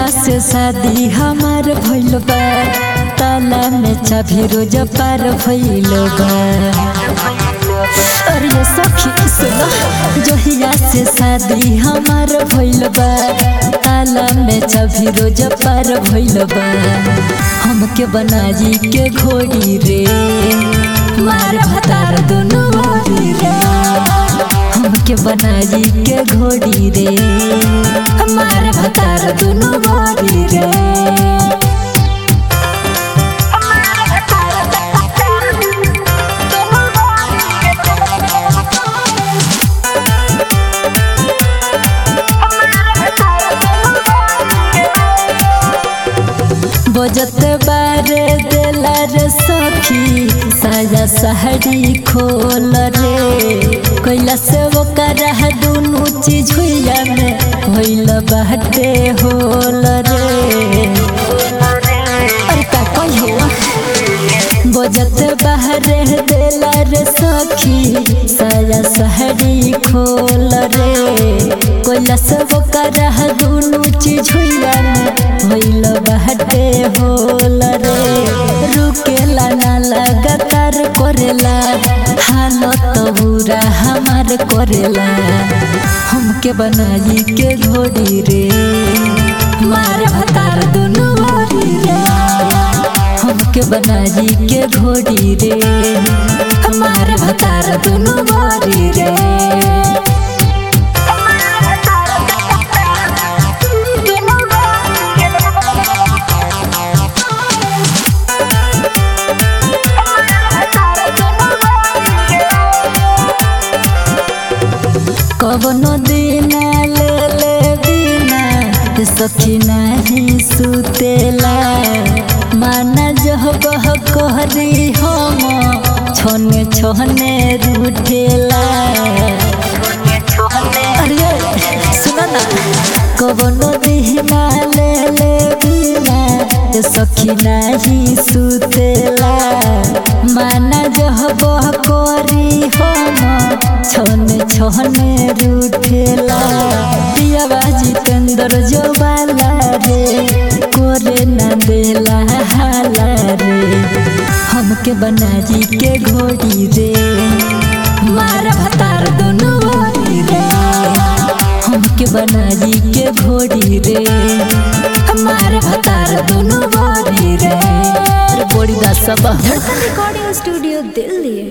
से शादी हमार भइल बा, ताला में चाभी रोज पार भइल बा। अरे सखी सुनो, जहिया से शादी हमार भइल बा, ताला में चाभी रोज पार भइल बा। हमके बनाई के घोड़ी रे, मार भतार दुनु ओरी रे। हमके बनाई के घोड़ी रे, मार भतार दुनु ओरी रे। बजत बारे देला रे सखी, साया साड़ी खोल रे। कैला से वो करह दुनु चीज हुइया में भइल बाटे होल रे। अरे का कहियो, बजत बाहरे देला रे सखी, साया साड़ी खोल रे। कैला से वो करह दुनु चीज हुइया में भइल बाटे होल रे। रुकेला ना लगातार करेला, हालत बुरा हमार करेला। हमके बनाई के घोड़ी रे, मार भतार दुनु ओरी रे। हमके बनाई के घोड़ी रे, मार भतार दुनु ओरी रे। कवनो दिन ले ले बिना सखी नहीं सुतेला। माना जह बह कहरी हम छोने छोने रूठेला। अरे सुनो ना, कवनो दिन ले ले बिना सखी नहीं सुतेला। माना जह बह करी हम छोने छोने रूठेला। दियावा जितेंद्र जो बाला रे, कोरे ना देला हाला रे। हमके बनाई के घोड़ी रे, मार भतार दुनु ओरी रे। हमके बनाई के घोड़ी रे, मार भतार दुनु ओरी रे। बड़ी दासा बा। धड़कन रिकॉर्डिंग स्टूडियो दिल्ली।